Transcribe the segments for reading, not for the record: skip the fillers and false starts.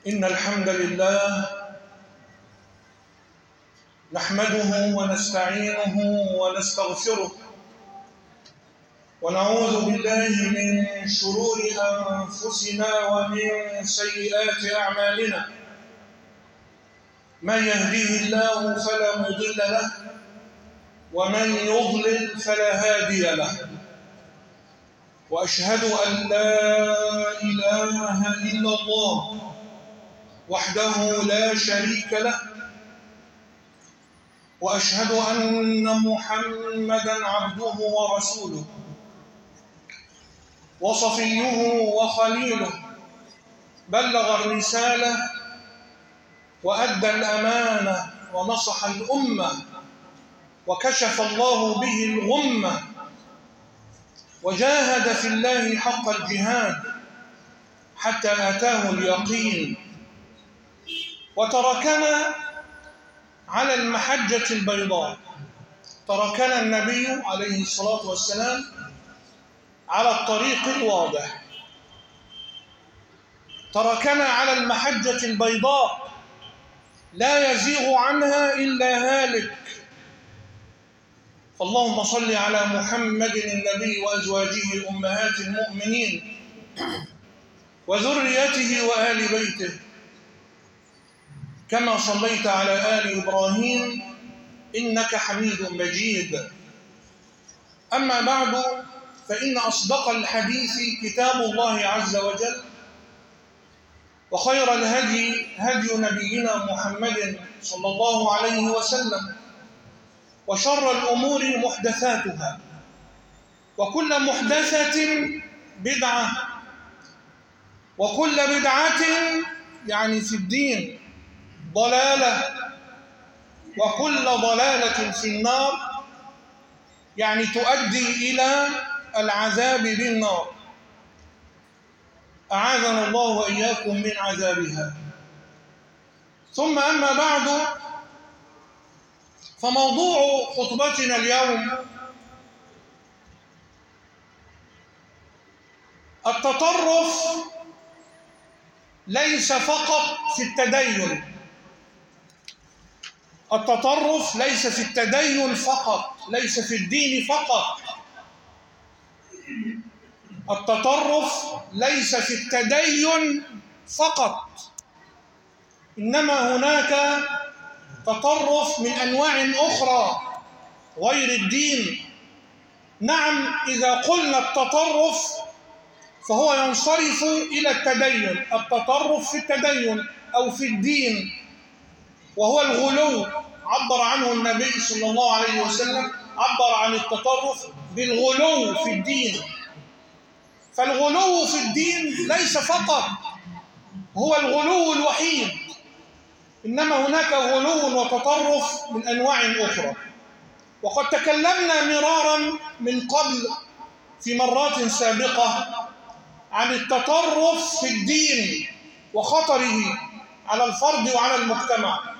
إن الحمد لله نحمده ونستعينه ونستغفره ونعوذ بالله من شرور أنفسنا ومن سيئات أعمالنا. من يهديه الله فلا مضل له ومن يضلل فلا هادي له، وأشهد أن لا إله إلا الله وحده لا شريك له، وأشهد أن محمدًا عبده ورسوله وصفيه وخليله، بلغ الرسالة وأدى الأمانة ونصح الأمة وكشف الله به الغمة، وجاهد في الله حق الجهاد حتى أتاه اليقين، وتركنا على المحجة البيضاء. تركنا النبي عليه الصلاة والسلام على الطريق الواضح، تركنا على المحجة البيضاء لا يزيغ عنها إلا هالك. فاللهم صل على محمد النبي وأزواجه أمهات المؤمنين وذريته وآل بيته كما صليت على آل إبراهيم إنك حميد مجيد. أما بعد، فإن أصدق الحديث كتاب الله عز وجل، وخير الهدي هدي نبينا محمد صلى الله عليه وسلم، وشر الأمور محدثاتها، وكل محدثة بدعة، وكل بدعة يعني في الدين ضلالة، وكل ضلالة في النار يعني تؤدي إلى العذاب بالنار. أعاذنا الله وإياكم من عذابها. ثم أما بعد، فموضوع خطبتنا اليوم التطرف ليس فقط في التدين. التطرف ليس في التدين فقط، ليس في الدين فقط. التطرف ليس في التدين فقط، إنما هناك تطرف من أنواع أخرى غير الدين. نعم، إذا قلنا التطرف فهو ينصرف إلى التدين، التطرف في التدين أو في الدين، وهو الغلو. عبر عنه النبي صلى الله عليه وسلم، عبر عن التطرف بالغلو في الدين. فالغلو في الدين ليس فقط هو الغلو الوحيد، إنما هناك غلو وتطرف من أنواع أخرى. وقد تكلمنا مرارا من قبل في مرات سابقة عن التطرف في الدين وخطره على الفرد وعلى المجتمع.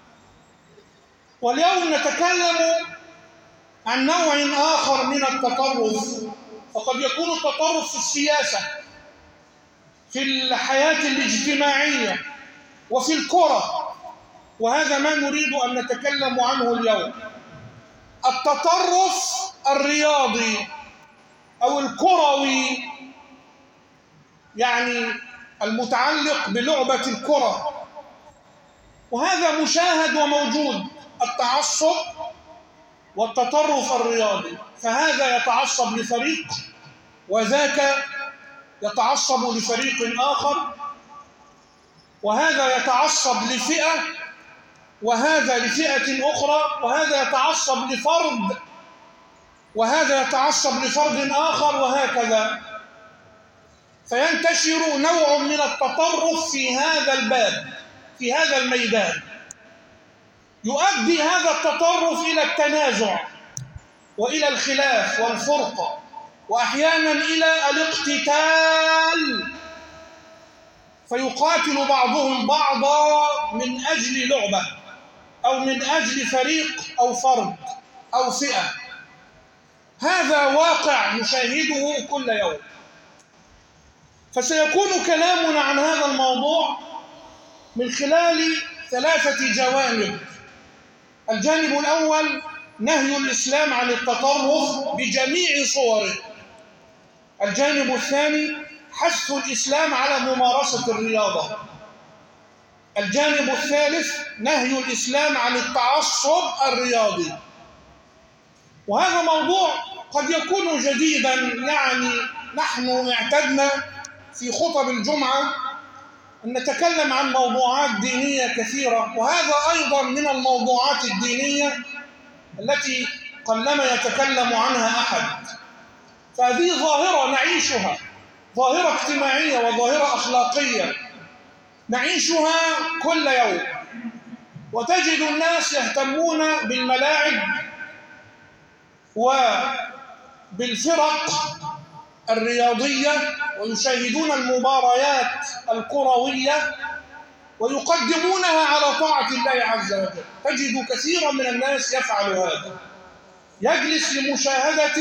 واليوم نتكلم عن نوع آخر من التطرف. فقد يكون التطرف في السياسة، في الحياة الاجتماعية، وفي الكرة، وهذا ما نريد أن نتكلم عنه اليوم. التطرف الرياضي أو الكروي، يعني المتعلق بلعبة الكرة، وهذا مشاهد وموجود. التعصب والتطرف الرياضي، فهذا يتعصب لفريق وذاك يتعصب لفريق آخر، وهذا يتعصب لفئة وهذا لفئة أخرى، وهذا يتعصب لفرد وهذا يتعصب لفرد آخر، وهكذا. فينتشر نوع من التطرف في هذا الباب، في هذا الميدان. يؤدي هذا التطرف إلى التنازع وإلى الخلاف والفرقة، وأحيانا إلى الاقتتال، فيقاتل بعضهم بعضا من أجل لعبة أو من أجل فريق أو فرد أو فئة. هذا واقع نشاهده كل يوم. فسيكون كلامنا عن هذا الموضوع من خلال 3 جوانب. الجانب الأول نهي الإسلام عن التطرف بجميع صوره. الجانب الثاني حث الإسلام على ممارسة الرياضة. الجانب الثالث نهي الإسلام عن التعصب الرياضي. وهذا موضوع قد يكون جديدا، يعني نحن اعتدنا في خطب الجمعة أن نتكلم عن موضوعات دينية كثيرة، وهذا أيضا من الموضوعات الدينية التي قلما يتكلم عنها أحد. فهذه ظاهرة نعيشها، ظاهرة اجتماعية وظاهرة أخلاقية نعيشها كل يوم، وتجد الناس يهتمون بالملاعب وبالفرق الرياضية ويشاهدون المباريات الكروية ويقدمونها على طاعة الله عز وجل. تجد كثيرا من الناس يفعل هذا، يجلس لمشاهدة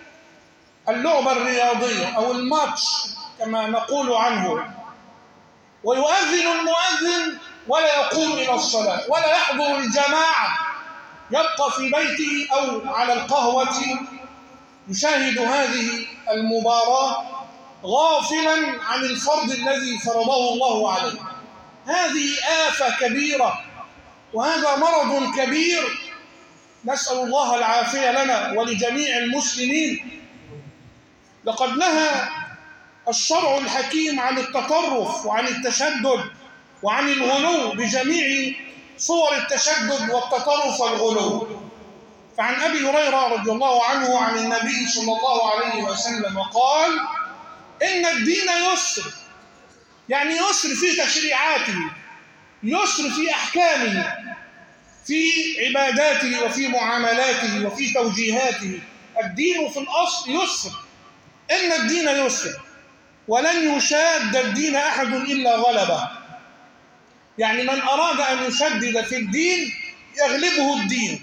اللعبة الرياضية أو الماتش كما نقول عنه، ويؤذن المؤذن ولا يقوم إلى الصلاة ولا يحضر الجماعة، يبقى في بيته أو على القهوة يشاهد هذه المباراة غافلا عن الفرض الذي فرضه الله عليه. هذه آفة كبيرة وهذا مرض كبير، نسأل الله العافية لنا ولجميع المسلمين. لقد نهى الشرع الحكيم عن التطرف وعن التشدد وعن الغلو بجميع صور التشدد والتطرف والغلو. فعن أبي هريرة رضي الله عنه عن النبي صلى الله عليه وسلم قال: إن الدين يسر، يعني يسر في تشريعاته، يسر في أحكامه، في عباداته وفي معاملاته وفي توجيهاته. الدين في الأصل يسر. إن الدين يسر ولن يشاد الدين أحد إلا غلبه. يعني من أراد أن يشدد في الدين يغلبه الدين،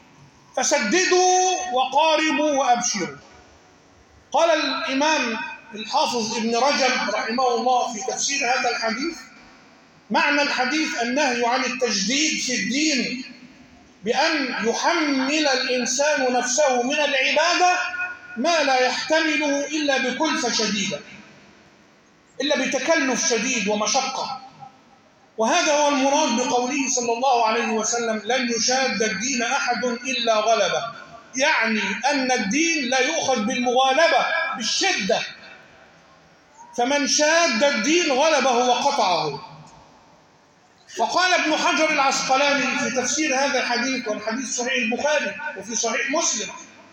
فسددوا وقاربوا وأبشروا. قال الإمام الحافظ ابن رجب رحمه الله في تفسير هذا الحديث: معنى الحديث النهي عن التجديد في الدين بأن يحمل الإنسان نفسه من العبادة ما لا يحتمله إلا بكلفة شديدة، إلا بتكلف شديد ومشقة. وهذا هو المراد بقوله صلى الله عليه وسلم: لن يشاد الدين أحد إلا غلبه. يعني أن الدين لا يؤخذ بالمغالبة بالشدة، فمن شاد الدين غلبه وقطعه. وقال ابن حجر العسقلاني في تفسير هذا الحديث، والحديث صحيح البخاري وفي صحيح مسلم،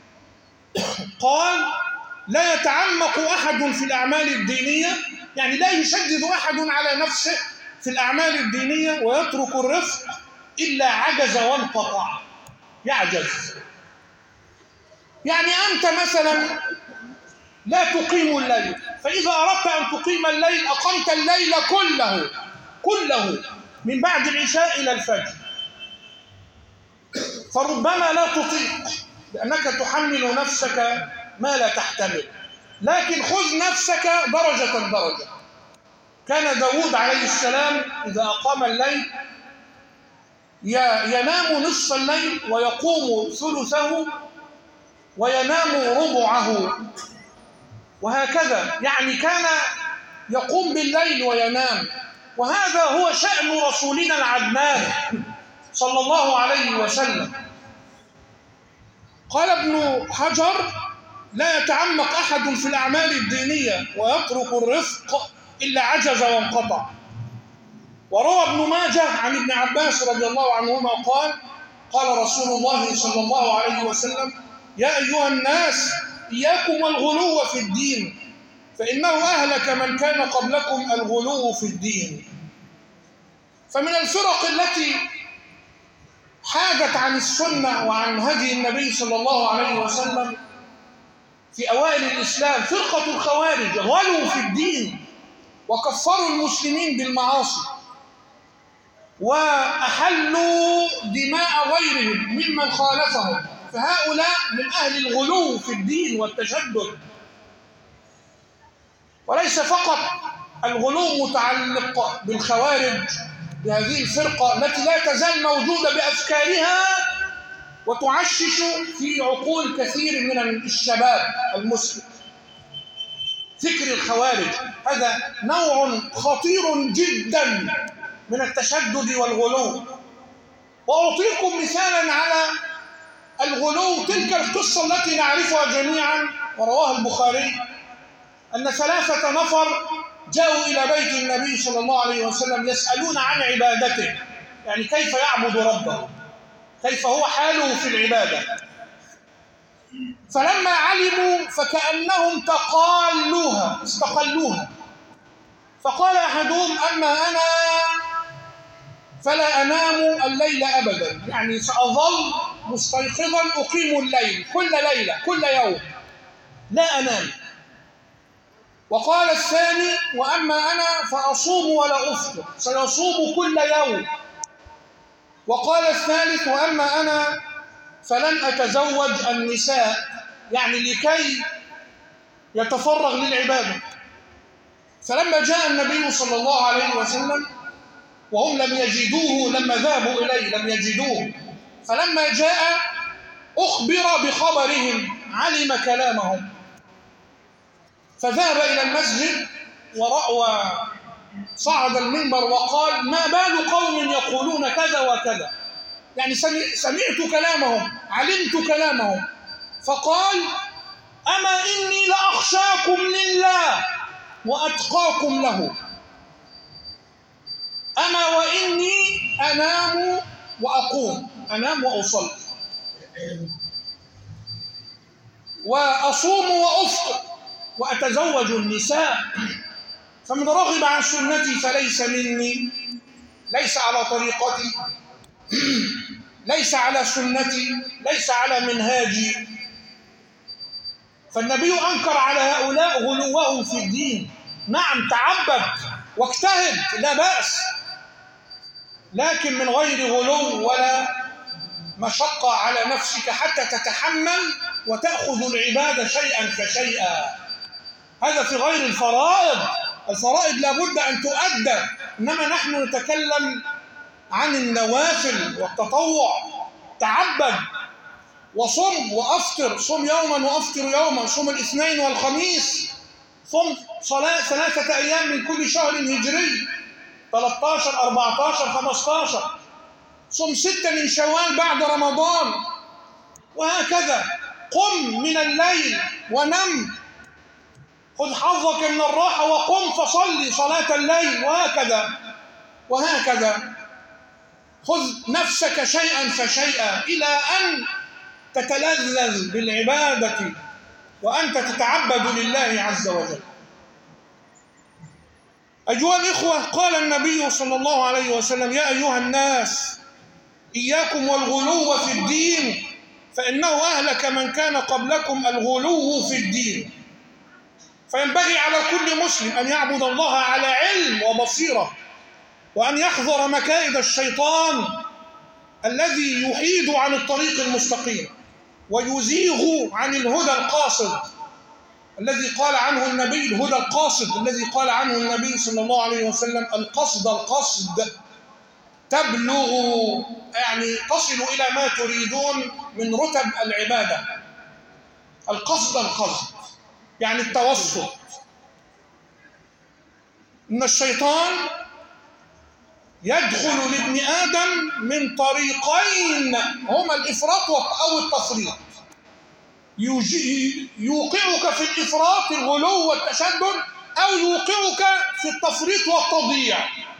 قال: لا يتعمق أحد في الأعمال الدينية، يعني لا يشدد أحد على نفسه في الأعمال الدينية ويترك الرفق إلا عجز وانقطع. يعجز. يعني أنت مثلا لا تقيم الليل، فإذا أردت أن تقيم الليل أقمت الليل كله من بعد العشاء إلى الفجر، فربما لا تطيق لأنك تحمل نفسك ما لا تحتمل. لكن خذ نفسك درجة. كان داود عليه السلام إذا أقام الليل ينام نصف الليل ويقوم ثلثه وينام ربعه، وهكذا. يعني كان يقوم بالليل وينام، وهذا هو شأن رسولنا العدنان صلى الله عليه وسلم. قال ابن حجر: لا يتعمق أحد في الأعمال الدينية ويترك الرفق إلا عجز وانقطع. وروى ابن ماجه عن ابن عباس رضي الله عنهما قال: قال رسول الله صلى الله عليه وسلم: يا أيها الناس إياكم والغلو في الدين، فإنه أهلك من كان قبلكم الغلو في الدين. فمن الفرق التي حادت عن السنة وعن هدي النبي صلى الله عليه وسلم في أوائل الإسلام فرقة الخوارج، غلوا في الدين وكفروا المسلمين بالمعاصي وأحلوا دماء غيرهم ممن خالفهم، فهؤلاء من أهل الغلو في الدين والتشدد. وليس فقط الغلو متعلق بالخوارج، بهذه الفرقة التي لا تزال موجودة بأفكارها وتعشش في عقول كثير من الشباب المسلم. فكر الخوارج هذا نوع خطير جدا من التشدد والغلو. وأعطيكم مثالا على الغلو. تلك القصة التي نعرفها جميعا ورواها البخاري أن 3 نفر جاءوا إلى بيت النبي صلى الله عليه وسلم يسألون عن عبادته، يعني كيف يعبد ربه، كيف هو حاله في العبادة. فلما علموا فكأنهم استقلوها. فقال أحدهم: أما أنا فلا أنام الليل أبدا، يعني سأظل مستيقظا أقيم الليل كل ليلة كل يوم لا أنام. وقال الثاني: وأما أنا فأصوم ولا أفطر، سيصوم كل يوم. وقال الثالث: وأما أنا فلن أتزوج النساء، يعني لكي يتفرغ للعبادة. فلما جاء النبي صلى الله عليه وسلم وهم لم يجدوه، لما ذهبوا إليه لم يجدوه، فلما جاء أخبر بخبرهم، علم كلامهم، فذهب إلى المسجد وصعد المنبر وقال: ما بال قوم يقولون كذا وكذا، يعني سمعت كلامهم، علمت كلامهم. فقال: أما إني لأخشاكم لله وأتقاكم له، أما وإني أنام وأقوم، أنام وأصلي، وأصوم وأفطر، وأتزوج النساء، فمن رغب عن سنتي فليس مني، ليس على طريقتي، ليس على سنتي، ليس على منهاجي. فالنبي أنكر على هؤلاء غلوهم في الدين. نعم، تعبد واجتهد لا بأس، لكن من غير غلو ولا مشقة على نفسك حتى تتحمل وتأخذ العبادة شيئا فشيئا. هذا في غير الفرائض. الفرائض لابد أن تؤدى، إنما نحن نتكلم عن النوافل والتطوع. تعبد وصم وأفطر، صم يوما وأفطر يوما، صم الاثنين والخميس، صم صلاة 3 أيام من كل شهر هجري، 13 14 15، صم 6 من شوال بعد رمضان، وهكذا. قم من الليل ونم، خذ حظك من الراحة وقم فصلي صلاة الليل، وهكذا. خذ نفسك شيئا فشيئا إلى أن تتلذذ بالعبادة وأنت تتعبد لله عز وجل. أيها الإخوة، قال النبي صلى الله عليه وسلم: يا أيها الناس إياكم والغلو في الدين، فإنه أهلك من كان قبلكم الغلو في الدين. فينبغي على كل مسلم أن يعبد الله على علم وبصيرة، وأن يحذر مكائد الشيطان الذي يحيد عن الطريق المستقيم ويزيغ عن الهدى القاصد الذي قال عنه النبي، الهدى القاصد الذي قال عنه النبي صلى الله عليه وسلم: القصد تبلغ، يعني تصل إلى ما تريدون من رتب العبادة. القصد يعني التوسط. إن الشيطان يدخل لابن آدم من طريقين هما الإفراط أو التفريط. يوقعك في الإفراط الغلو والتشدد، أو يوقعك في التفريط والتضييع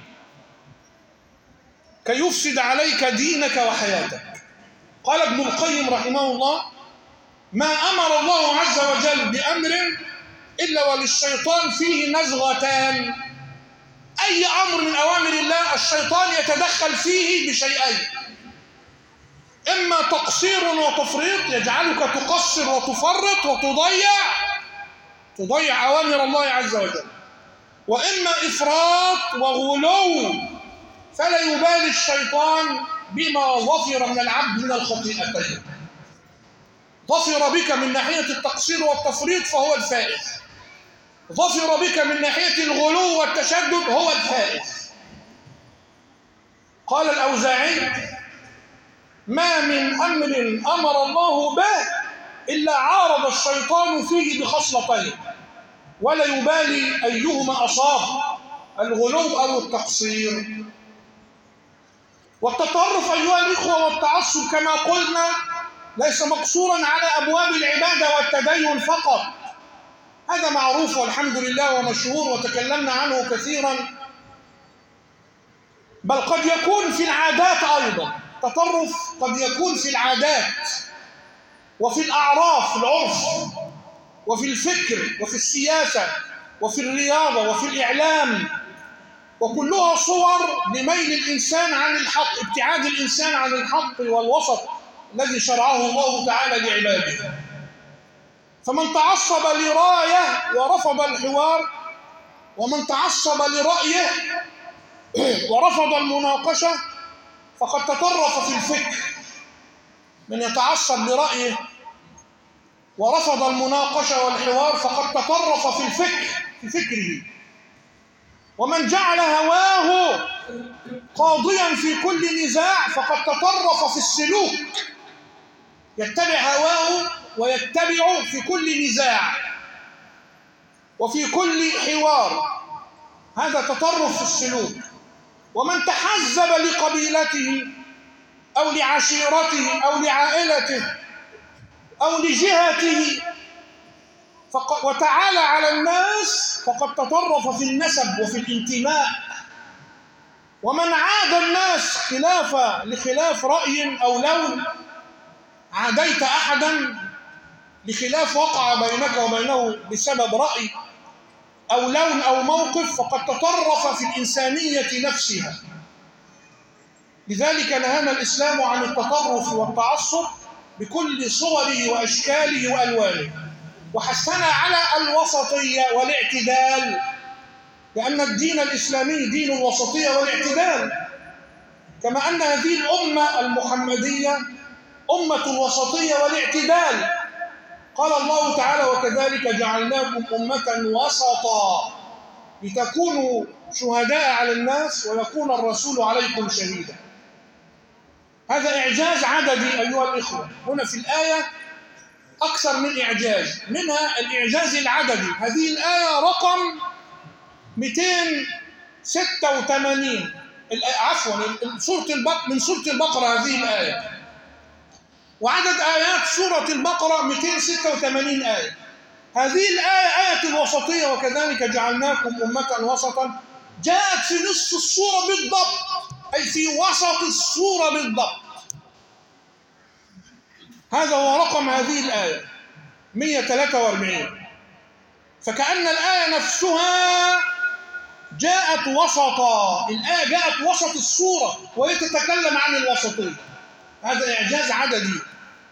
كي يفسد عليك دينك وحياتك. قال ابن القيم رحمه الله: ما أمر الله عز وجل بأمر إلا وللشيطان فيه نزغتان. أي أمر من أوامر الله الشيطان يتدخل فيه بشيئين: إما تقصير وتفريط يجعلك تقصر وتفرط وتضيع أوامر الله عز وجل، وإما إفراط وغلو فلا يبالي الشيطان بما ظفر من العبد من الخطيئتين. ظفر بك من ناحية التقصير والتفريط فهو الفائز، ظفر بك من ناحية الغلو والتشدد هو الفائز. قال الأوزاعي: ما من أمر أمر الله به إلا عارض الشيطان فيه بخصلتين ولا يبالي أيهما أصاب، الغلو أو التقصير. والتطرف أيها الإخوة والتعصب كما قلنا ليس مقصورا على أبواب العبادة والتدين فقط، هذا معروف والحمد لله ومشهور وتكلمنا عنه كثيرا، بل قد يكون في العادات أيضا. التطرف قد يكون في العادات وفي الأعراف، في العرف وفي الفكر وفي السياسة وفي الرياضة وفي الإعلام، وكلها صور لميل الإنسان عن الحق، ابتعاد الإنسان عن الحق والوسط الذي شرعه الله تعالى لعباده. فمن تعصب لراية ورفض الحوار، ومن تعصب لرأيه ورفض المناقشة فقد تطرف في الفكر. من يتعصب لرأيه ورفض المناقشة والحوار فقد تطرف في الفكر، في فكره. ومن جعل هواه قاضيا في كل نزاع فقد تطرف في السلوك، يتبع هواه ويتبع في كل نزاع وفي كل حوار، هذا تطرف في السلوك. ومن تحزب لقبيلته أو لعشيرته أو لعائلته أو لجهته وتعالى على الناس فقد تطرف في النسب وفي الانتماء. ومن عاد الناس لخلاف رأي أو لون، عاديت أحدا لخلاف وقع بينك وبينه بسبب رأي أو لون أو موقف فقد تطرف في الإنسانية نفسها. لذلك نهانا الإسلام عن التطرف والتعصب بكل صوره وأشكاله وألوانه، وحثنا على الوسطية والاعتدال، لأن الدين الإسلامي دين الوسطية والاعتدال، كما أن هذه الأمة المحمدية أمة الوسطية والاعتدال. قال الله تعالى: وكذلك جعلناكم أمة وسطا لتكونوا شهداء على الناس ويكون الرسول عليكم شهيدا. هذا إعجاز عددي أيها الإخوة. هنا في الآية أكثر من إعجاز، منها الإعجاز العددي. هذه الآية رقم 286 من سورة البقرة، هذه الآية. وعدد آيات سورة البقرة 286 آية. هذه الآية آية الوسطية، وكذلك جعلناكم أمة وسطا، جاءت في نصف السورة بالضبط، أي في وسط السورة بالضبط. هذا هو رقم هذه الآية 143. فكأن الآية نفسها جاءت وسطا، الآية جاءت وسط السورة وهي تتكلم عن الوسطية. هذا إعجاز عددي،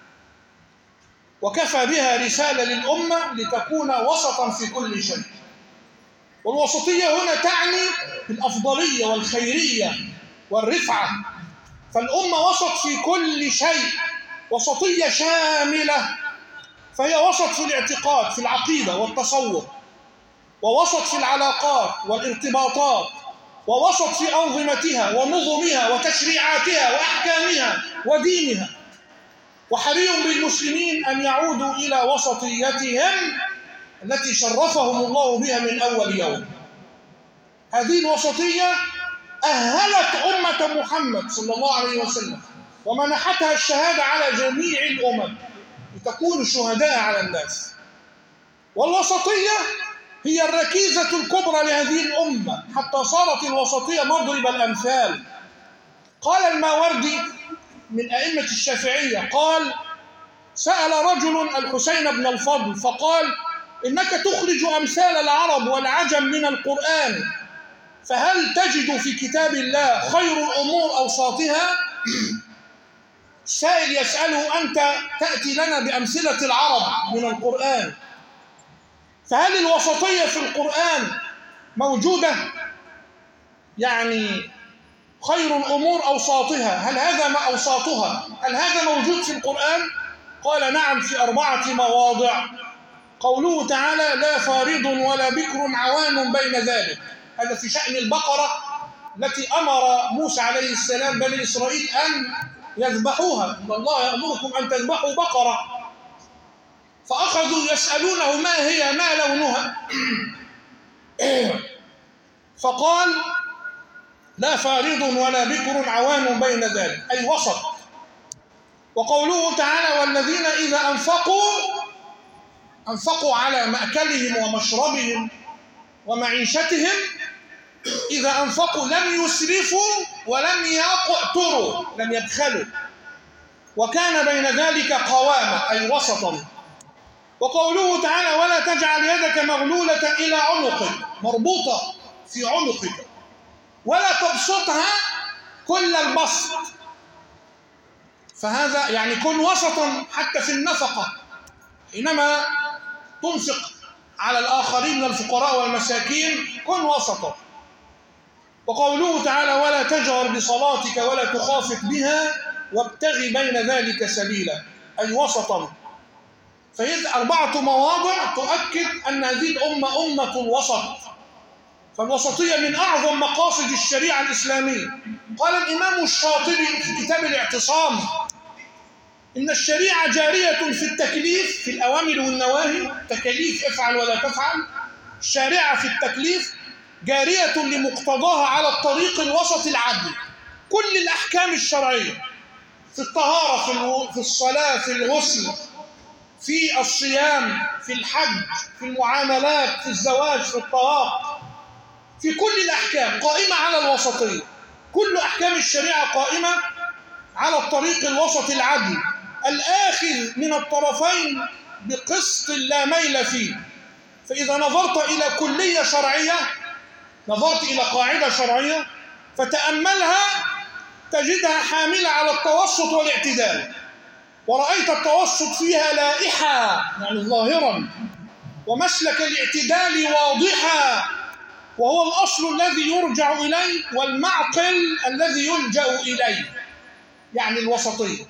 وكفى بها رسالة للأمة لتكون وسطا في كل شيء. والوسطية هنا تعني الأفضلية والخيرية والرفعة، فالأمة وسط في كل شيء، وسطية شاملة، فهي وسط في الاعتقاد، في العقيدة والتصور، ووسط في العلاقات والارتباطات، ووسط في أنظمتها ونظمها وتشريعاتها وأحكامها ودينها. وحري بالمسلمين أن يعودوا إلى وسطيتهم التي شرفهم الله بها من أول يوم. هذه الوسطية أهلت أمة محمد صلى الله عليه وسلم ومنحتها الشهادة على جميع الأمم لتكون شهداء على الناس. والوسطية هي الركيزة الكبرى لهذه الأمة حتى صارت الوسطية مضرب الأمثال. قال الماوردي من أئمة الشافعية، قال: سأل رجل الحسين بن الفضل فقال: إنك تخرج أمثال العرب والعجم من القرآن، فهل تجد في كتاب الله خير الأمور أوساطها؟ السائل يسأله: أنت تأتي لنا بأمثلة العرب من القرآن، فهل الوسطية في القرآن موجودة؟ يعني خير الأمور أوساطها، هل هذا ما أوساطها؟ هل هذا موجود في القرآن؟ قال: نعم، في 4 مواضع. قوله تعالى: لا فارض ولا بكر عوان بين ذلك، هذا في شأن البقرة التي أمر موسى عليه السلام بني إسرائيل أن يذبحوها، إن الله يأمركم أن تذبحوا بقرة. فأخذوا يسألونه ما هي، ما لونها؟ فقال لا فارض ولا بكر عوان بين ذلك، أي وسط. وقوله تعالى والذين إذا أنفقوا على مأكلهم ومشربهم ومعيشتهم، إذا أنفقوا لم يسرفوا ولم يقتروا، لم يبخلوا، وكان بين ذلك قوامة، أي وسطا. وقوله تعالى ولا تجعل يدك مغلولة إلى عنقك، مربوطة في عنقك، ولا تبسطها كل البسط. فهذا يعني كن وسطا حتى في النفقة، حينما تنفق على الآخرين من الفقراء والمساكين كن وسطا. وقوله تعالى ولا تجهر بصلاتك ولا تخافت بها وابتغ بين ذلك سبيلا، أي وسطا. فهذه 4 مواضع تؤكد أن هذه الأمة أمة الوسط. فالوسطية من أعظم مقاصد الشريعة الإسلامية. قال الإمام الشاطبي في كتاب الاعتصام إن الشريعة جارية في التكليف، في الأوامر والنواهي، تكاليف افعل ولا تفعل، الشارعة في التكليف جارية لمقتضاها على الطريق الوسط العدل. كل الأحكام الشرعية في الطهارة، في الصلاة، في الغسل، في الصيام، في الحج، في المعاملات، في الزواج، في الطلاق، في كل الأحكام قائمة على الوسطية. كل أحكام الشريعة قائمة على الطريق الوسط العدل، الآخذ من الطرفين بقسط لا ميل فيه. فإذا نظرت إلى كلية شرعية، نظرت إلى قاعدة شرعية فتأملها تجدها حاملة على التوسط والاعتدال، ورأيت التوسط فيها لائحة يعني ظاهرا، ومسلك الاعتدال واضحا، وهو الأصل الذي يرجع إليه والمعقل الذي يلجأ إليه، يعني الوسطية.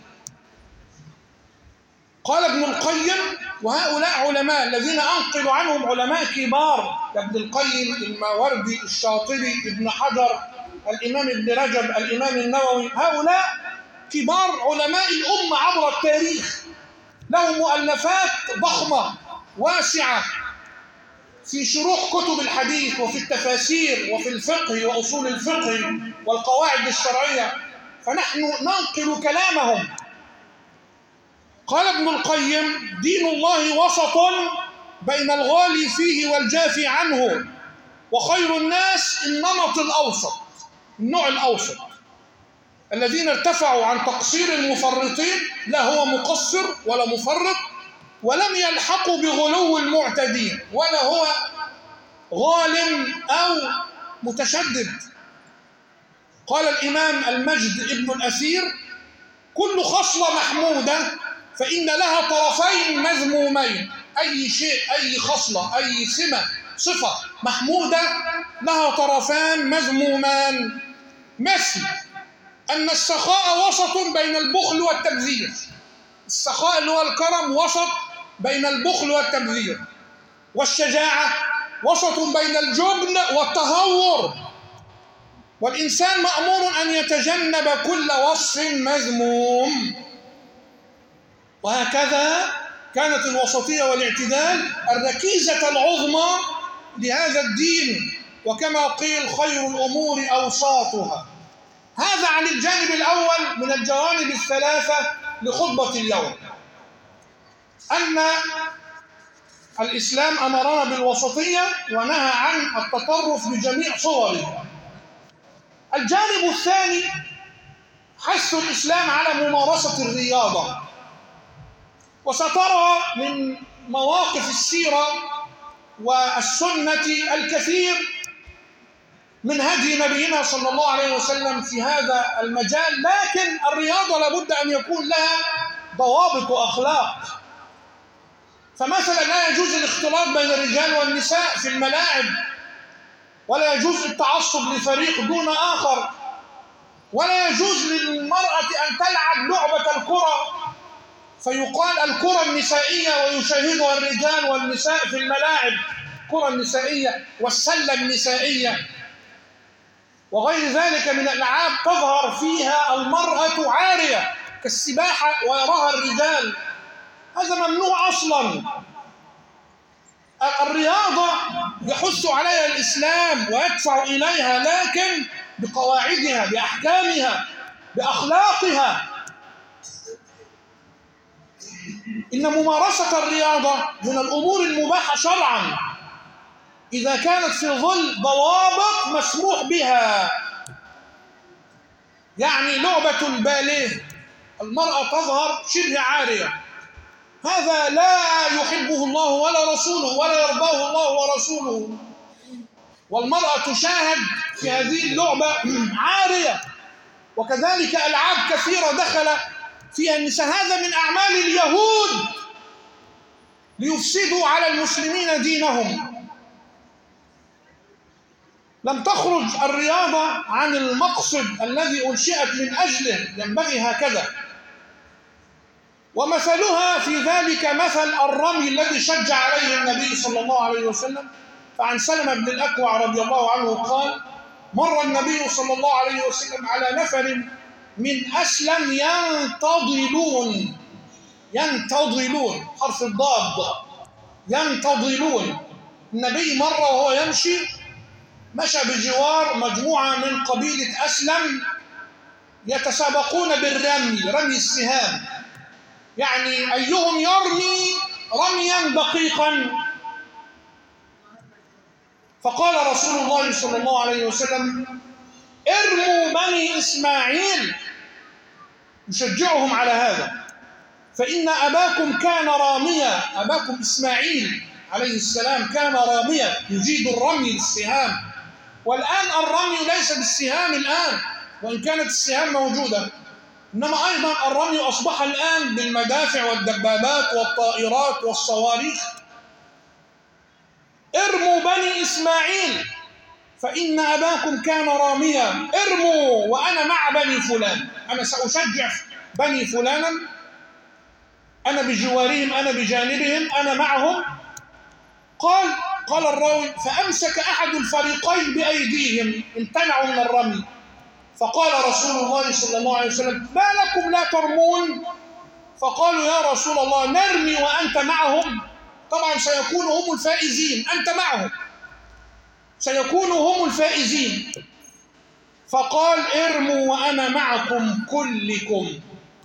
قال ابن القيم وهؤلاء علماء الذين أنقل عنهم علماء كبار كابن القيم، الماوردي، الشاطبي، ابن حجر، الإمام ابن رجب، الإمام النووي، هؤلاء كبار علماء الأمة عبر التاريخ، لهم مؤلفات ضخمة واسعة في شروح كتب الحديث وفي التفاسير وفي الفقه وأصول الفقه والقواعد الشرعية، فنحن ننقل كلامهم. قال ابن القيم دين الله وسط بين الغالي فيه والجافي عنه، وخير الناس النمط الأوسط، النوع الأوسط، الذين ارتفعوا عن تقصير المفرطين، لا هو مقصر ولا مفرط، ولم يلحقوا بغلو المعتدين، ولا هو غالم أو متشدد. قال الإمام المجد ابن الأثير كل خصلة محمودة فإن لها طرفين مذمومين. أي شيء، أي خصلة، أي سمة، صفة محمودة لها طرفان مذمومان، مثل أن السخاء وسط بين البخل والتبذير. السخاء اللي هو الكرم وسط بين البخل والتبذير، والشجاعة وسط بين الجبن والتهور. والإنسان مأمور أن يتجنب كل وصف مذموم. وهكذا كانت الوسطية والاعتدال الركيزة العظمى لهذا الدين، وكما قيل خير الأمور أوساطها. هذا عن الجانب الأول من الجوانب الثلاثة لخطبة اليوم، أن الإسلام أمرنا بالوسطية ونهى عن التطرف بجميع صوره. الجانب الثاني حث الإسلام على ممارسة الرياضة. وسترى من مواقف السيرة والسنة الكثير من هدي نبينا صلى الله عليه وسلم في هذا المجال، لكن الرياضة لابد أن يكون لها ضوابط وأخلاق. فمثلا لا يجوز الاختلاط بين الرجال والنساء في الملاعب، ولا يجوز التعصب لفريق دون آخر، ولا يجوز للمرأة أن تلعب لعبة الكرة فيقال الكرة النسائية ويشاهدها الرجال والنساء في الملاعب، الكرة النسائية والسلة النسائية. وغير ذلك من الألعاب تظهر فيها المرأة عارية كالسباحة ويراها الرجال، هذا ممنوع أصلا. الرياضة يحث عليها الإسلام ويدفع إليها، لكن بقواعدها، بأحكامها، بأخلاقها. إن ممارسة الرياضة من الأمور المباحة شرعا إذا كانت في ظل ضوابط مسموح بها. يعني لعبة باليه، المرأة تظهر شبه عارية، هذا لا يحبه الله ولا رسوله ولا يرضاه الله ورسوله، والمرأة تشاهد في هذه اللعبة عارية. وكذلك ألعاب كثيرة دخل فيها النساء، هذا من أعمال اليهود ليفسدوا على المسلمين دينهم. لم تخرج الرياضة عن المقصد الذي أنشئت من أجله، ينبغي هكذا. ومثلها في ذلك مثل الرمي الذي شجع عليه النبي صلى الله عليه وسلم. فعن سلمة بن الأكوع رضي الله عنه قال: مر النبي صلى الله عليه وسلم على نفر من أسلم ينتظلون حرف الضاد، ينتظلون. النبي مر وهو يمشي، مشى بجوار مجموعة من قبيلة أسلم يتسابقون بالرمي، رمي السهام، يعني أيهم يرمي رميا دقيقا. فقال رسول الله صلى الله عليه وسلم: ارموا بني إسماعيل، يشجعهم على هذا، فإن أباكم كان راميا، أباكم إسماعيل عليه السلام كان راميا يجيد الرمي بالسهام. والآن الرمي ليس بالسهام الآن، وإن كانت السهام موجودة، إنما أيضا الرمي أصبح الآن بالمدافع والدبابات والطائرات والصواريخ. ارموا بني إسماعيل فإن أباكم كان راميا، ارموا وأنا مع بني فلان، أنا سأشجع بني فلانا، أنا بجوارهم، أنا بجانبهم، أنا معهم. قال الراوي: فأمسك أحد الفريقين بأيديهم، امتنعوا من الرمي. فقال رسول الله صلى الله عليه وسلم: ما لكم لا ترمون؟ فقالوا: يا رسول الله نرمي وأنت معهم؟ طبعا سيكونوا هم الفائزين، أنت معهم، سيكونوا هم الفائزين. فقال: ارموا وأنا معكم كلكم.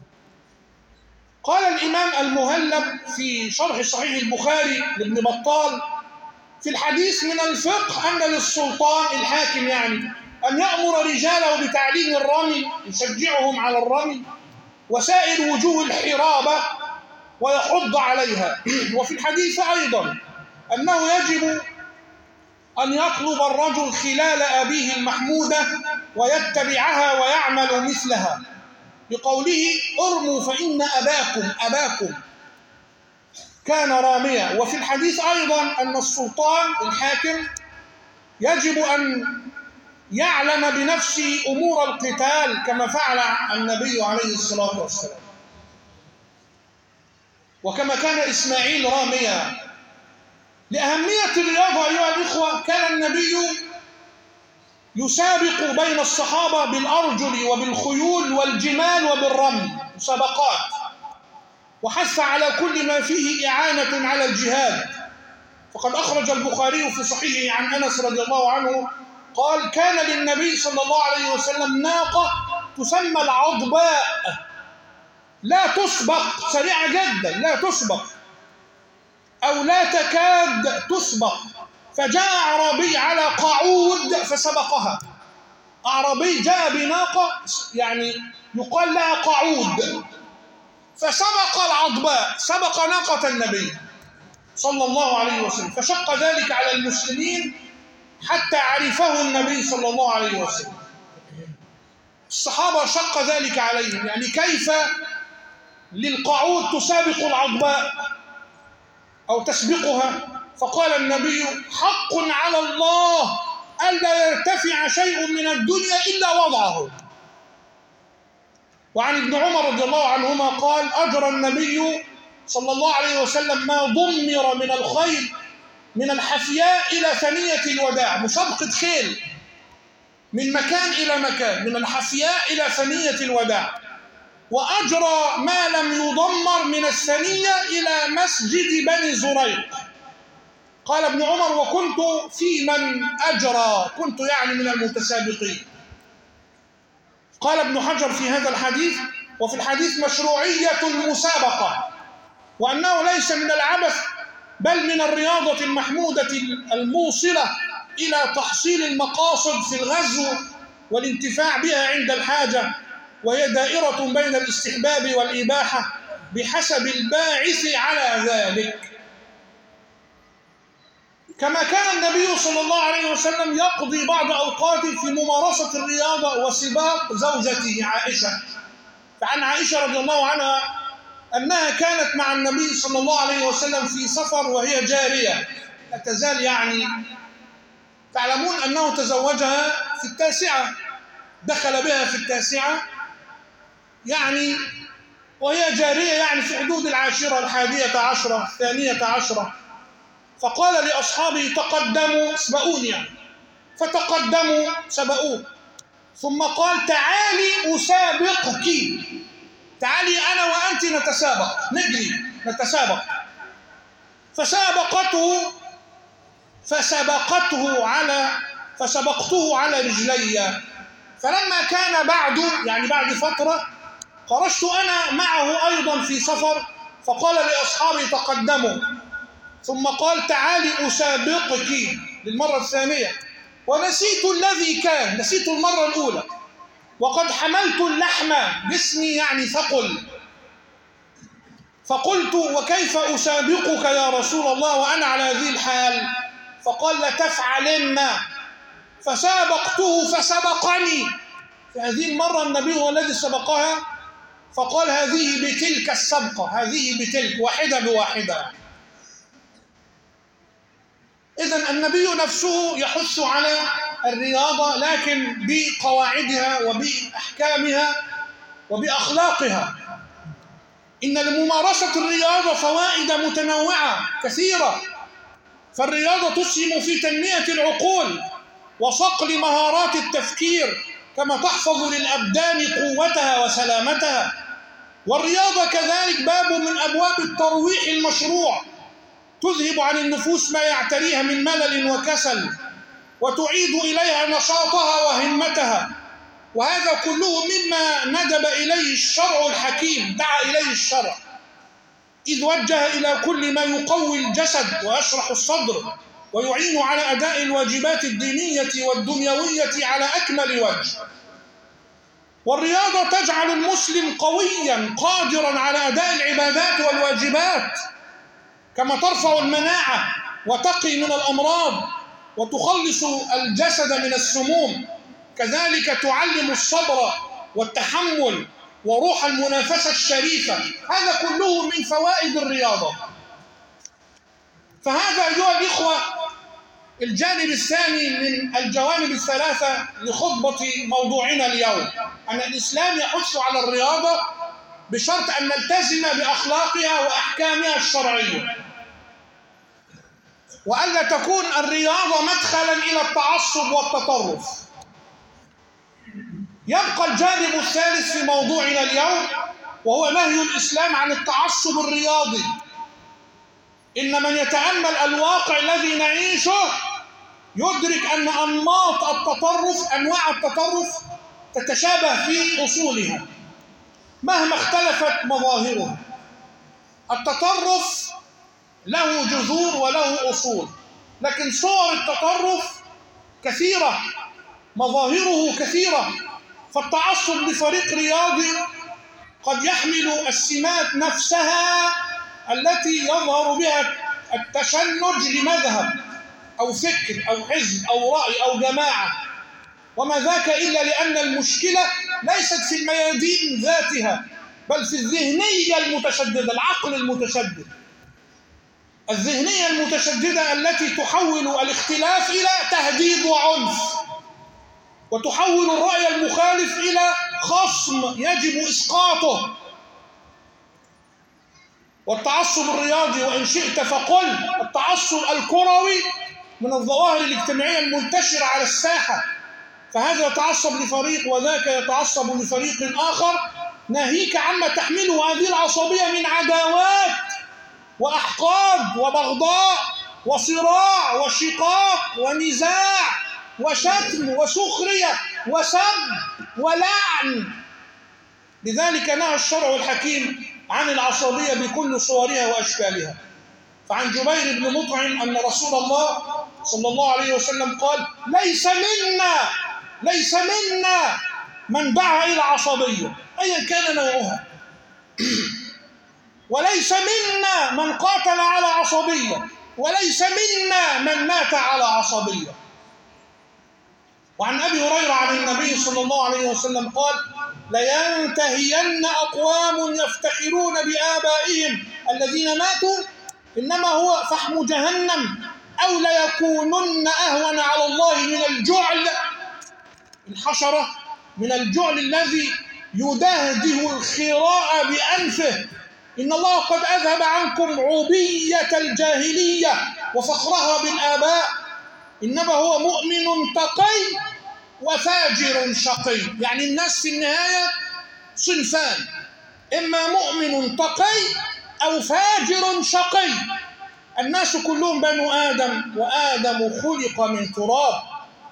قال الإمام المهلب في شرح صحيح البخاري لابن بطال: في الحديث من الفقه أن للسلطان الحاكم يعني أن يأمر رجاله بتعليم الرمي، يشجعهم على الرمي وسائر وجوه الحرابة ويحض عليها. وفي الحديث أيضا أنه يجب أن يطلب الرجل خلال أبيه المحمودة ويتبعها ويعمل مثلها، بقوله: ارموا فإن أباكم كان راميا. وفي الحديث أيضا أن السلطان الحاكم يجب أن يعلم بنفسه أمور القتال كما فعل النبي عليه الصلاة والسلام، وكما كان إسماعيل راميا. لأهمية الرياضة أيها الإخوة، كان النبي يسابق بين الصحابة بالأرجل وبالخيول والجمال وبالرمي، مسابقات، وحث على كل ما فيه إعانة على الجهاد. فقد أخرج البخاري في صحيحه عن أنس رضي الله عنه قال: كان للنبي صلى الله عليه وسلم ناقة تسمى العضباء، لا تسبق، سريعة جدا، لا تسبق أو لا تكاد تسبق. فجاء أعرابي على قعود فسبقها، أعرابي جاء بناقة يعني يقال لها قعود، فسبق العضباء، سبق ناقة النبي صلى الله عليه وسلم، فشق ذلك على المسلمين حتى عرفه النبي صلى الله عليه وسلم. الصحابة شق ذلك عليهم، يعني كيف للقعود تسابق العضباء أو تسبقها؟ فقال النبي: حق على الله ألا يرتفع شيء من الدنيا إلا وضعه. وعن ابن عمر رضي الله عنهما قال: أجرى النبي صلى الله عليه وسلم ما ضمر من الخيل من الحفياء إلى ثنية الوداع، مسابقة خيل من مكان إلى مكان، من الحفياء إلى ثنية الوداع، وأجرى ما لم يدمر من الثنية إلى مسجد بني زريق. قال ابن عمر: وكنت في من أجرى، كنت يعني من المتسابقين. قال ابن حجر في هذا الحديث: وفي الحديث مشروعية المسابقة، وأنه ليس من العبث بل من الرياضة المحمودة الموصلة إلى تحصيل المقاصد في الغزو والانتفاع بها عند الحاجة، وهي دائرة بين الاستحباب والإباحة بحسب الباعث على ذلك. كما كان النبي صلى الله عليه وسلم يقضي بعض أوقاته في ممارسة الرياضة وسباق زوجته عائشة. فعن عائشة رضي الله عنها أنها كانت مع النبي صلى الله عليه وسلم في سفر وهي جارية لا تزال، يعني تعلمون أنه تزوجها في 9، دخل بها في 9، يعني وهي جارية، يعني في حدود 10، 11، 12. فقال لأصحابه: تقدموا سبقوني، يعني فتقدموا سبقوه، ثم قال: تعالي أسابقك، تعالي أنا وأنت نتسابق، نجري نتسابق. فسبقته على رجلي. فلما كان بعد، يعني بعد فترة، خرجت أنا معه أيضا في سفر، فقال لأصحابي: تقدموا، ثم قال: تعالي أسابقك للمرة الثانية، ونسيت الذي كان، نسيت المرة الأولى، وقد حملت اللحم، جسمي يعني ثقل. فقلت: وكيف أسابقك يا رسول الله وأنا على هذه الحال؟ فقال: لتفعلن. فسابقته فسبقني. في هذه المرة النبي هو الذي سبقها، فقال: هذه بتلك السبقة، هذه بتلك، واحدة بواحدة. إذن النبي نفسه يحث على الرياضة، لكن بقواعدها وبأحكامها وبأخلاقها. إن لممارسة الرياضة فوائد متنوعة كثيرة، فالرياضة تسهم في تنمية العقول وصقل مهارات التفكير، كما تحفظ للأبدان قوتها وسلامتها. والرياضة كذلك باب من أبواب الترويح المشروع، تذهب عن النفوس ما يعتريها من ملل وكسل، وتعيد إليها نشاطها وهمتها. وهذا كله مما ندب إليه الشرع الحكيم، دعا إليه الشرع، إذ وجه إلى كل ما يقوي الجسد ويشرح الصدر ويعين على أداء الواجبات الدينية والدنيوية على أكمل وجه. والرياضة تجعل المسلم قويا قادرا على أداء العبادات والواجبات، كما ترفع المناعة وتقي من الأمراض وتخلص الجسد من السموم. كذلك تعلم الصبر والتحمل وروح المنافسة الشريفة. هذا كله من فوائد الرياضة. فهذا أيها الإخوة الجانب الثاني من الجوانب الثلاثة لخطبة موضوعنا اليوم، أن الإسلام يحث على الرياضة بشرط أن نلتزم بأخلاقها وأحكامها الشرعية، وألا تكون الرياضة مدخلا إلى التعصب والتطرف. يبقى الجانب الثالث في موضوعنا اليوم، وهو نهي الإسلام عن التعصب الرياضي. إن من يتأمل الواقع الذي نعيشه يدرك أن أنماط التطرف، أنواع التطرف تتشابه في أصولها مهما اختلفت مظاهرها. التطرف له جذور وله أصول، لكن صور التطرف كثيرة، مظاهره كثيرة. فالتعصب لفريق رياضي قد يحمل السمات نفسها التي يظهر بها التشنج لمذهب أو فكر أو حزب أو رأي أو جماعة، وما ذاك إلا لأن المشكلة ليست في الميادين ذاتها، بل في الذهنية المتشددة، العقل المتشدد، الذهنية المتشددة التي تحول الاختلاف إلى تهديد وعنف، وتحول الرأي المخالف إلى خصم يجب إسقاطه. والتعصب الرياضي، وإن شئت فقل التعصب الكروي، من الظواهر الاجتماعية المنتشرة على الساحة، فهذا يتعصب لفريق وذاك يتعصب لفريق آخر، ناهيك عما تحمله هذه العصبية من عداوات وأحقاد وبغضاء وصراع وشقاق ونزاع وشتم وسخرية وسب ولعن. لذلك نهى الشرع الحكيم عن العصبية بكل صورها وأشكالها. فعن جبير بن مطعم أن رسول الله صلى الله عليه وسلم قال: ليس منا من دعا إلى عصبية أيا كان نوعها، وليس منا من قاتل على عصبية، وليس منا من مات على عصبية. وعن أبي هريرة عن النبي صلى الله عليه وسلم قال: لينتهين أقوام يفتخرون بآبائهم الذين ماتوا إنما هو فحم جهنم، أو ليكونن أهون على الله من الجعل، الحشرة، من الجعل الذي يدهده الخراء بأنفه. إن الله قد أذهب عنكم عبية الجاهلية وفخرها بالآباء، إنما هو مؤمن تقي وفاجر شقي. يعني الناس في النهاية صنفان: إما مؤمن تقي أو فاجر شقي. الناس كلهم بنو آدم، وآدم خلق من تراب.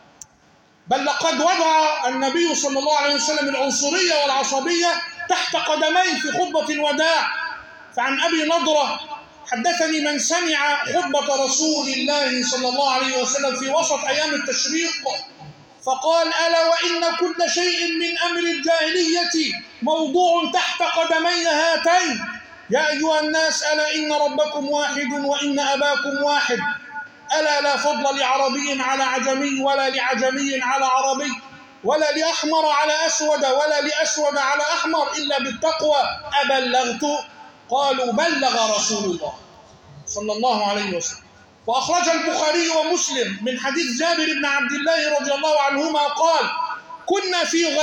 بل لقد وضع النبي صلى الله عليه وسلم العنصرية والعصبية تحت قدميه في خطبة الوداع. فعن أبي نضرة: حدثني من سمع خطبة رسول الله صلى الله عليه وسلم في وسط أيام التشريق فقال: ألا وإن كل شيء من أمر الجاهلية موضوع تحت قدمي هاتين. يا أيها الناس، ألا إن ربكم واحد وإن أباكم واحد. ألا لا فضل لعربي على عجمي، ولا لعجمي على عربي، ولا لأحمر على أسود، ولا لأسود على أحمر، إلا بالتقوى. أبلغت؟ قالوا: بلغ رسول الله صلى الله عليه وسلم. وأخرج البخاري ومسلم من حديث جابر بن عبد الله رضي الله عنهما قال: كنا في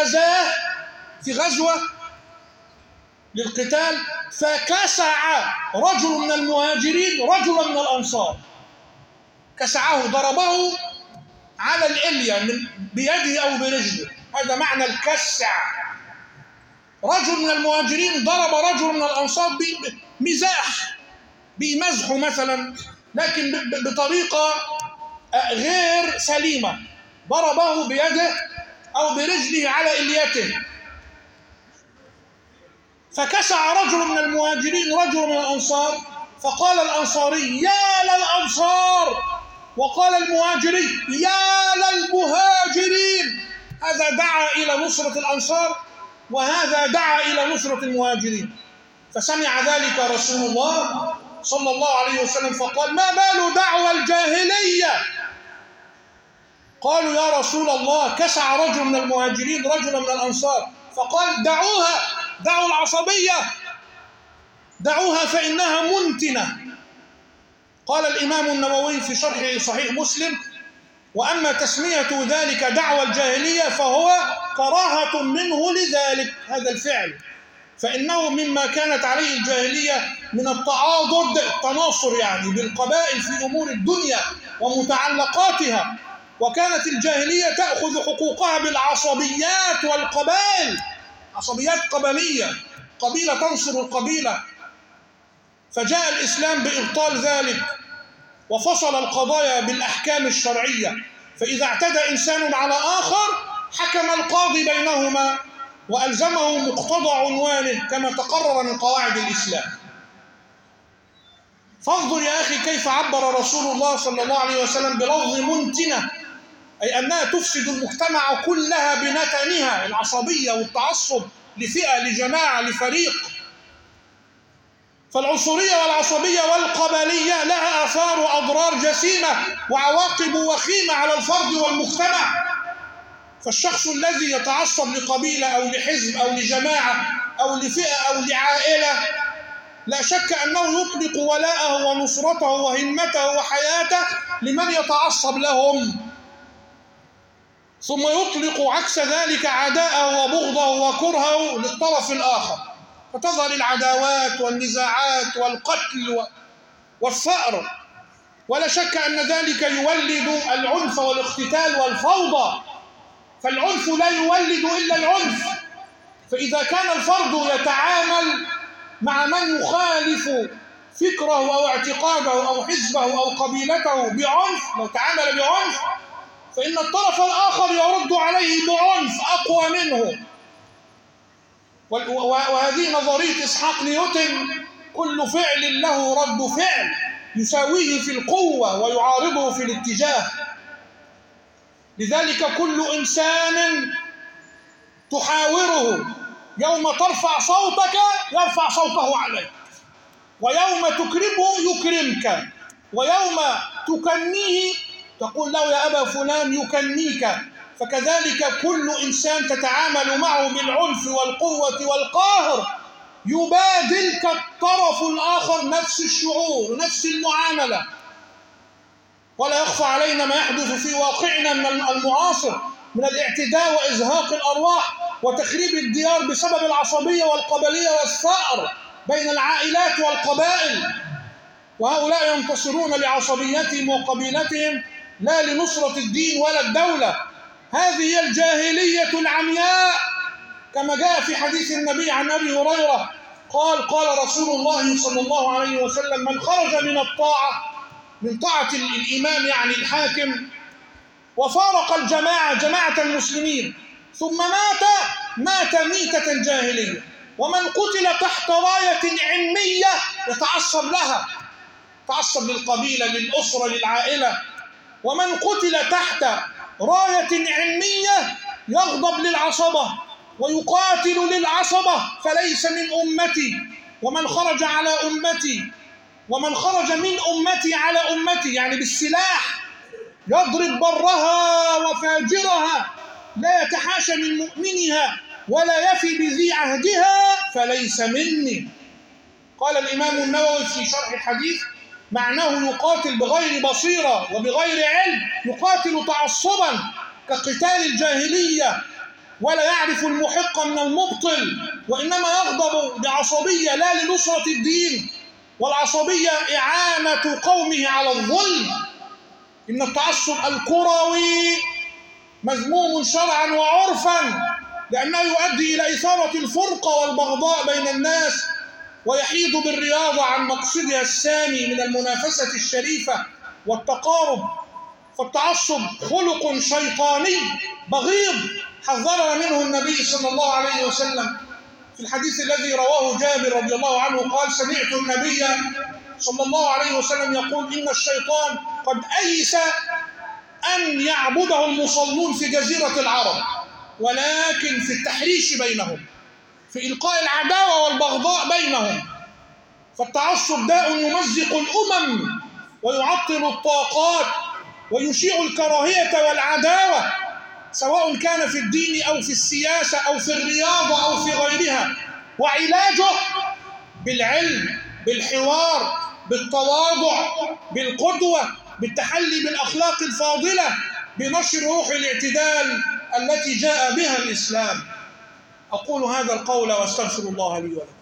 غزوة للقتال، فكسع رجل من المهاجرين رجلا من الأنصار، كسعه، ضربه على الإلية بيده أو برجله، هذا معنى الكسع. رجل من المهاجرين ضرب رجل من الأنصار بمزاح، بمزحه مثلا، لكن بطريقة غير سليمة، ضربه بيده أو برجله على إليته، فكسع رجل من المهاجرين رجل من الأنصار، فقال الأنصاري: يا للأنصار، وقال المهاجري: يا للمهاجرين. هذا دعا إلى نصرة الأنصار، وهذا دعا إلى نصرة المهاجرين. فسمع ذلك رسول الله صلى الله عليه وسلم فقال: ما بال دعوى الجاهلية؟ قالوا: يا رسول الله، كسع رجل من المهاجرين رجلا من الأنصار. فقال: دعوها، دعوا العصبية، دعوها فإنها منتنة. قال الإمام النووي في شرح صحيح مسلم: وأما تسمية ذلك دعوى الجاهلية فهو كراهة منه لذلك، هذا الفعل، فإنه مما كانت عليه الجاهلية من التعاضد، التناصر يعني بالقبائل في أمور الدنيا ومتعلقاتها. وكانت الجاهلية تأخذ حقوقها بالعصبيات والقبائل، عصبيات قبلية، قبيلة تنصر القبيلة. فجاء الإسلام بإبطال ذلك، وفصل القضايا بالأحكام الشرعية. فإذا اعتدى إنسان على آخر حكم القاضي بينهما وألزمه مقتضى عنوانه كما تقرر من قواعد الإسلام. فانظر يا أخي كيف عبر رسول الله صلى الله عليه وسلم بلفظ منتنة، أي أنها تفسد المجتمع كلها بنتنها، العصبية والتعصب لفئة، لجماعة، لفريق. فالعنصرية والعصبية والقبلية لها آثار وأضرار جسيمة وعواقب وخيمة على الفرد والمجتمع. فالشخص الذي يتعصب لقبيلة أو لحزب أو لجماعة أو لفئة أو لعائلة لا شك أنه يطلق ولاءه ونصرته وهمته وحياته لمن يتعصب لهم، ثم يطلق عكس ذلك عداءه وبغضه وكرهه للطرف الآخر، فتظهر العداوات والنزاعات والقتل والثأر. ولا شك أن ذلك يولد العنف والاقتتال والفوضى. فالعنف لا يولد إلا العنف. فإذا كان الفرد يتعامل مع من يخالف فكره أو اعتقاده أو حزبه أو قبيلته بعنف، لو تعامل بعنف فإن الطرف الآخر يرد عليه بعنف أقوى منه. وهذه نظرية إسحاق نيوتن: كل فعل له رد فعل يساويه في القوة ويعارضه في الاتجاه. لذلك كل إنسان تحاوره يوم ترفع صوتك يرفع صوته عليك، ويوم تكرمه يكرمك، ويوم تكنيه تقول له يا أبا فلان يكنيك. فكذلك كل إنسان تتعامل معه بالعنف والقوة والقهر يبادلك الطرف الآخر نفس الشعور نفس المعاملة. ولا يخفى علينا ما يحدث في واقعنا من المعاصر من الاعتداء وإزهاق الأرواح وتخريب الديار بسبب العصبية والقبلية والثأر بين العائلات والقبائل، وهؤلاء ينتصرون لعصبيتهم وقبيلتهم لا لنصرة الدين ولا الدولة. هذه هي الجاهلية العمياء، كما جاء في حديث النبي عن أبي هريرة قال رسول الله صلى الله عليه وسلم: من خرج من طاعة الإمام يعني الحاكم وفارق جماعة المسلمين ثم مات ميتة جاهلية. ومن قتل تحت راية علمية يتعصب لها، يتعصب للقبيلة للأسرة للعائلة. ومن قتل تحت راية علمية يغضب للعصبة ويقاتل للعصبة فليس من أمتي. ومن خرج من أمتي على أمتي يعني بالسلاح يضرب برها وفاجرها لا يتحاشى من مؤمنها ولا يفي بذي عهدها فليس مني. قال الإمام النووي في شرح الحديث: معناه يقاتل بغير بصيرة وبغير علم، يقاتل تعصبا كقتال الجاهلية، ولا يعرف المحق من المبطل، وإنما يغضب بعصبية لا لنصرة الدين، والعصبية إعانة قومه على الظلم. إن التعصب الكروي مذموم شرعا وعرفا، لأنه يؤدي إلى إثارة الفرقة والبغضاء بين الناس ويحيد بالرياضة عن مقصدها السامي من المنافسة الشريفة والتقارب. فالتعصب خلق شيطاني بغيض حذرنا منه النبي صلى الله عليه وسلم في الحديث الذي رواه جابر رضي الله عنه قال: سمعت النبي صلى الله عليه وسلم يقول: إن الشيطان قد أيس أن يعبده المصلون في جزيرة العرب، ولكن في التحريش بينهم، في إلقاء العداوة والبغضاء بينهم. فالتعصب داء يمزق الأمم ويعطل الطاقات ويشيع الكراهية والعداوة، سواء كان في الدين أو في السياسة أو في الرياضة أو في غيرها. وعلاجه بالعلم، بالحوار، بالتواضع، بالقدوة، بالتحلي بالأخلاق الفاضلة، بنشر روح الاعتدال التي جاء بها الإسلام. أقول هذا القول وأستغفر الله لي ولكم.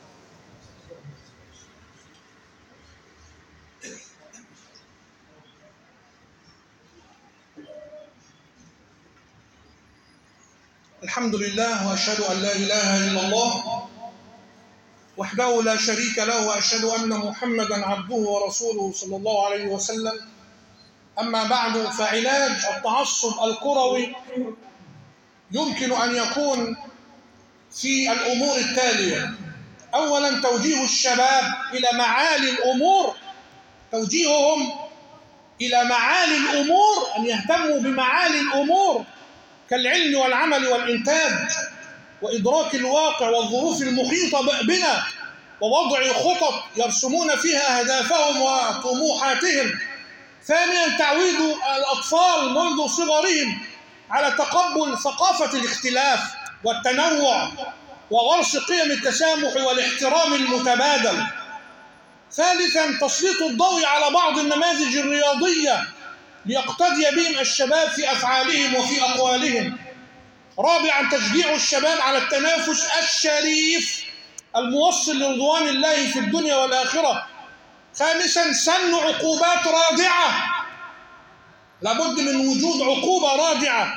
الحمد لله، وأشهد أن لا إله إلا الله وحده لا شريك له، وأشهد أن محمدًا عبده ورسوله صلى الله عليه وسلم. أما بعد، فعلاج التعصب الكروي يمكن أن يكون في الأمور التالية: أولاً توجيه الشباب إلى معالي الأمور، توجيههم إلى معالي الأمور، أن يهتموا بمعالي الأمور كالعلم والعمل والإنتاج وإدراك الواقع والظروف المحيطة بنا، ووضع خطط يرسمون فيها أهدافهم وطموحاتهم. ثانياً تعويد الأطفال منذ صغرهم على تقبل ثقافة الاختلاف والتنوع وغرس قيم التسامح والاحترام المتبادل. ثالثاً تسليط الضوء على بعض النماذج الرياضية ليقتدي بهم الشباب في أفعالهم وفي أقوالهم. رابعاً تشجيع الشباب على التنافس الشريف الموصل لرضوان الله في الدنيا والآخرة. خامساً سن عقوبات رادعة، لابد من وجود عقوبة رادعة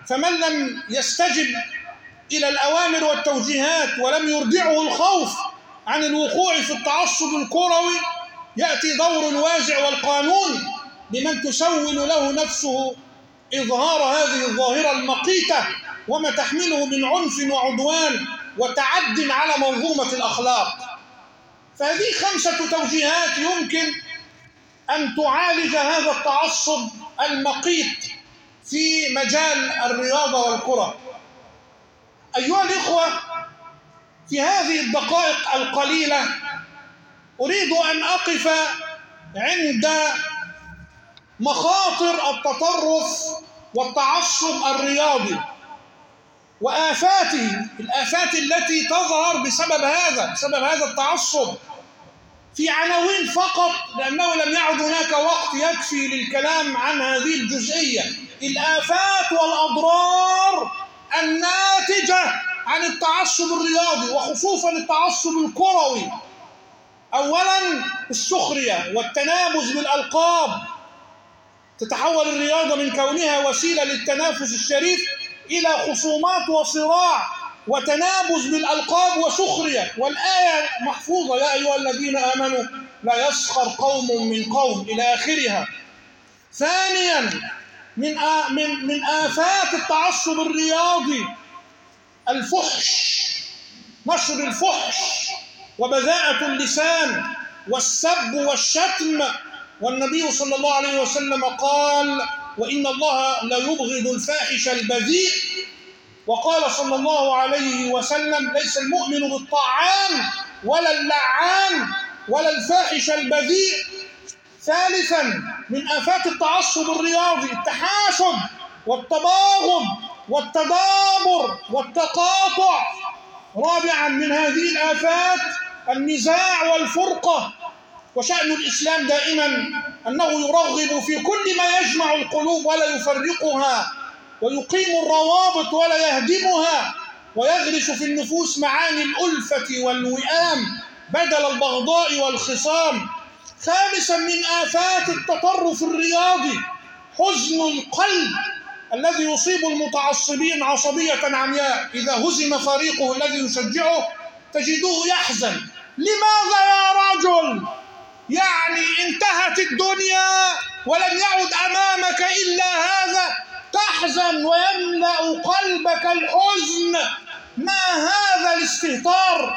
فمن لم يستجب إلى الأوامر والتوجيهات ولم يردعه الخوف عن الوقوع في التعصب الكروي، يأتي دور الوازع والقانون لمن تسول له نفسه إظهار هذه الظاهرة المقيتة وما تحمله من عنف وعدوان وتعد على منظومة الأخلاق. فهذه 5 توجيهات يمكن أن تعالج هذا التعصب المقيت في مجال الرياضة والكرة. أيها الإخوة، في هذه الدقائق القليلة أريد أن أقف عند مخاطر التطرف والتعصب الرياضي وآفاته، الآفات التي تظهر بسبب هذا التعصب، في عناوين فقط، لأنه لم يعد هناك وقت يكفي للكلام عن هذه الجزئية. الآفات والأضرار الناتجة عن التعصب الرياضي وخصوصا التعصب الكروي. أولا السخرية والتنابز بالألقاب، تتحول الرياضة من كونها وسيلة للتنافس الشريف إلى خصومات وصراع وتنابز بالألقاب وسخرية، والآية محفوظة: يا أيها الذين آمنوا لا يسخر قوم من قوم إلى آخرها. ثانيا من آفات التعصب الرياضي الفحش، نشر الفحش وبذاءة اللسان والسب والشتم. والنبي صلى الله عليه وسلم قال: وإن الله لا يبغض الفاحش البذيء. وقال صلى الله عليه وسلم: ليس المؤمن بالطعان ولا اللعان ولا الفاحش البذيء. ثالثا من آفات التعصب الرياضي التحاسد والتباغض والتدابر والتقاطع. رابعا من هذه الآفات النزاع والفرقة، وشأن الإسلام دائما أنه يرغب في كل ما يجمع القلوب ولا يفرقها، ويقيم الروابط ولا يهدمها، ويغرس في النفوس معاني الألفة والوئام بدل البغضاء والخصام. خامسا من آفات التطرف الرياضي حزن القلب الذي يصيب المتعصبين عصبية عمياء. إذا هزم فريقه الذي يشجعه تجده يحزن. لماذا يا رجل؟ يعني انتهت الدنيا ولم يعد أمامك إلا هذا، تحزن ويملأ قلبك الحزن. ما هذا الاستهتار؟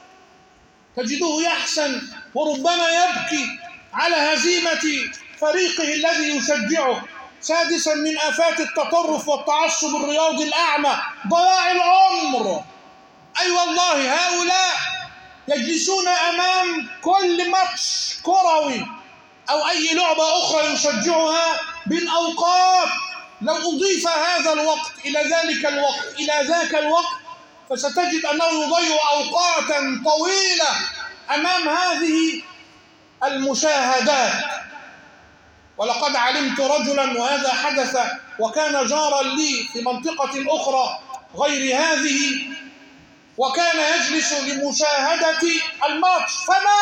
تجده يحزن وربما يبكي على هزيمة فريقه الذي يشجعه. سادسا من آفات التطرف والتعصب الرياضي الأعمى ضياع العمر. أي والله، هؤلاء يجلسون أمام كل ماتش كروي أو أي لعبة أخرى يشجعها بالأوقات. لو أضيف هذا الوقت إلى ذلك الوقت إلى ذاك الوقت فستجد أنه يضيع أوقاتا طويلة أمام هذه المشاهدات. ولقد علمت رجلا، وهذا حدث وكان جارا لي في منطقة أخرى غير هذه، وكان يجلس لمشاهدة الماتش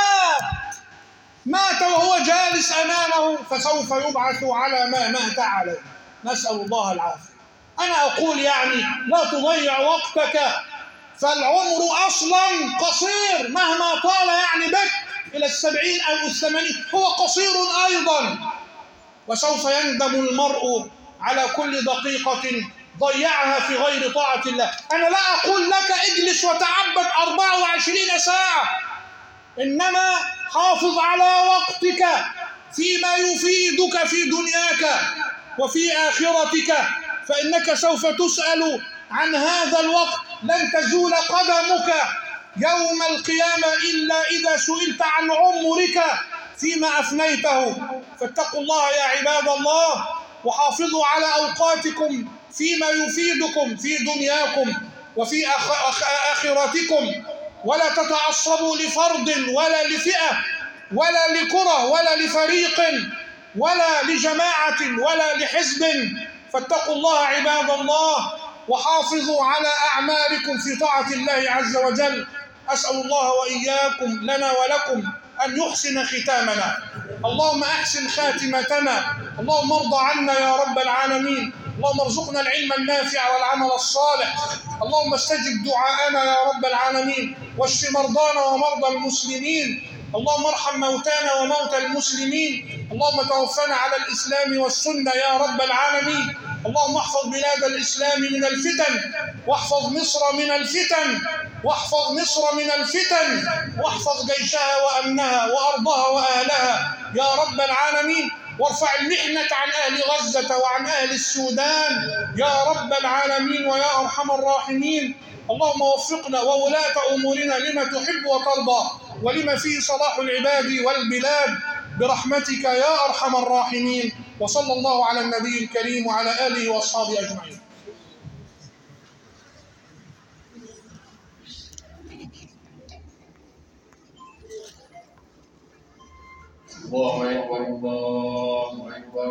مات وهو جالس أمامه، فسوف يبعث على ما مات عليه. نسأل الله العافية. أنا أقول يعني لا تضيع وقتك، فالعمر أصلا قصير مهما طال يعني بك إلى 70 أو 80 هو قصير أيضا، وسوف يندم المرء على كل دقيقة ضيعها في غير طاعة الله. أنا لا أقول لك اجلس وتعبد 24 ساعة، إنما حافظ على وقتك فيما يفيدك في دنياك وفي آخرتك، فإنك سوف تسأل عن هذا الوقت. لن تزول قدمك يوم القيامة إلا إذا سئلت عن عمرك فيما أفنيته. فاتقوا الله يا عباد الله، وحافظوا على أوقاتكم فيما يفيدكم في دنياكم وفي آخرتكم، ولا تتعصبوا لفرد ولا لفئة ولا لكرة ولا لفريق ولا لجماعة ولا لحزب. فاتقوا الله عباد الله، وحافظوا على أعمالكم في طاعة الله عز وجل. أسأل الله وإياكم لنا ولكم أن يحسن ختامنا. اللهم أحسن خاتمتنا. اللهم ارض عنا يا رب العالمين، اللهم ارزقنا العلم النافع والعمل الصالح. اللهم استجب دعاءنا يا رب العالمين، واشف مرضانا ومرضى المسلمين. اللهم ارحم موتانا وموتى المسلمين. اللهم توفنا على الإسلام والسنة يا رب العالمين. اللهم احفظ بلاد الإسلام من الفتن، واحفظ مصر من الفتن، واحفظ مصر من الفتن، واحفظ جيشها وأمنها وأرضها وأهلها يا رب العالمين. وارفع المحنة عن أهل غزة وعن أهل السودان يا رب العالمين ويا أرحم الراحمين. اللهم وفقنا وولاة أمورنا لما تحب وترضى، ولما فيه صلاح العباد والبلاد برحمتك يا أرحم الراحمين. وصلى الله على النبي الكريم وعلى آله وأصحابه أجمعين. الله أكبر الله أكبر.